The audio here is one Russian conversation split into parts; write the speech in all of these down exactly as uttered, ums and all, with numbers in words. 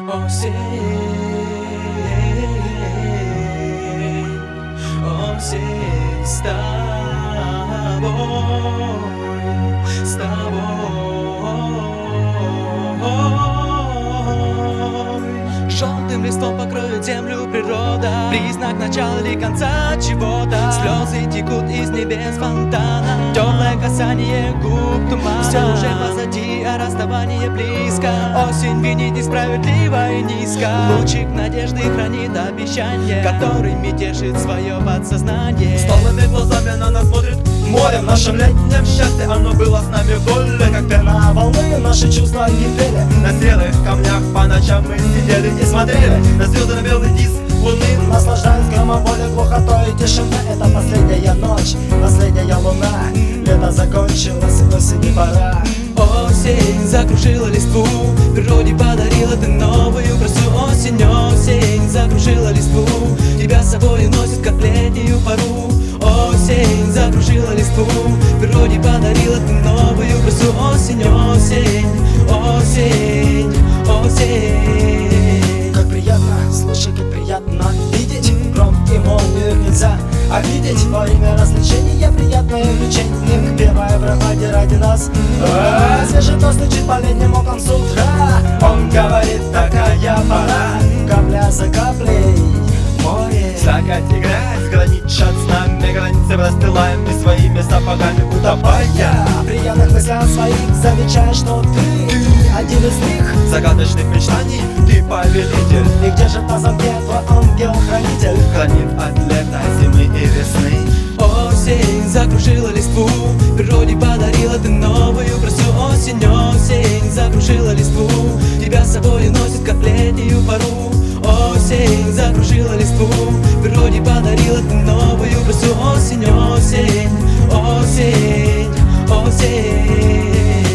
Осень, осень с тобой, с тобой. Желтым листом покроет землю природа, признак начала или конца чего-то. Слезы текут из небес фонтана, теплое касание губ тумана. Все уже позади, а расставание близко. Осень винит несправедливо и низко. Лучик надежды хранит обещание, которыми тешит свое подсознание. Столыми глазами на нас смотрит море. В нашем летнем счастье оно было с нами вдоль. Как пена волны наши чувства кипели. На серых камнях по ночам мы сидели и смотрели на звезды, на белый диск луны, наслаждаясь громовой глухотой и тишины. Это последняя ночь, последняя луна. Лето закончилось, осени пора. Осень закружила листву, природе подарила ты новую красу. Осень, осень закружила листву, тебя с собой носит, как летнюю пару. Осень закружила листву, природе подарила ты новую красу. Осень, осень, осень, осень. Как приятно, слушай, как приятно видеть гром и молнию нельзя обидеть. Во время развлечения приятное влечение, первая проходе ради нас. А, свежий тост стучит по летнему окнам с утра. Он говорит, такая пора, капля за каплей море. Закат играет, граничат с нами границы, расстилаем мы своими сапогами утопая. В приятных мыслях своих замечаешь, что ты, ты один из них. Загадочных мечтаний ты повелитель. И где же на замке твой ангел-хранитель? Хранит от лета, зимы и весны. Осень закружила листву, природе подарила ты новую красу. Осень, осень закружила листву, тебя с собой носит, как летнюю пару. Осень закружила листву, природе подарила ты новую красу. Осень, осень, осень, осень.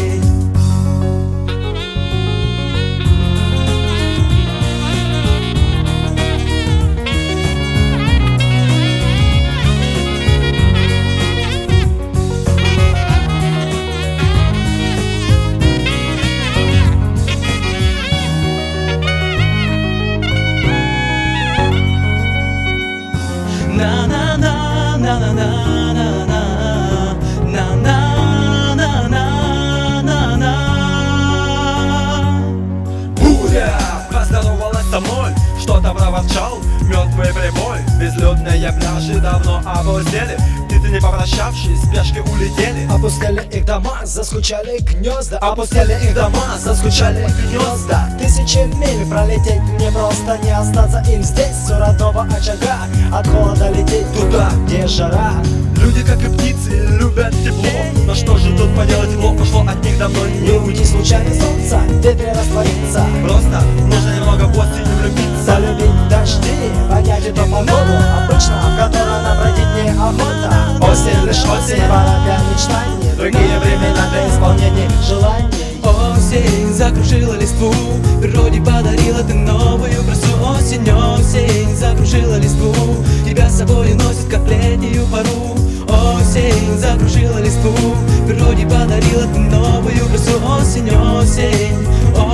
На на на на на на на на на на на на на. Буря поздоровалась со мной, что-то проворчал мертвый прибой. Безлюдные пляжи давно опустели, птицы не попрощавшись, спешки улетели. Опустили их дома, заскучали гнезда. Опустили их дома, заскучали гнезда. Тысячи миль пролететь непросто, не остаться им здесь у родного очага. От холода лететь туда, где жара. Люди, как и птицы, любят тепло, но что же тут поделать, тепло пошло от них давно. Не уйти случайно солнца, ветре раствориться. Просто нужно немного в осень влюбиться. Полюбить дожди, понять эту погоду, обычно, в которой нам бродить неохота. Осень, лишь осень, пора для мечтаний, другие времена для исполнения желаний. Осень закружила листву, природе подарила ты новую красу. Осень, осень закружила листву, тебя с собой носит, как летнюю пару. Осень закружила листву, природе подарила ты новую красу. Осень, осень, осень.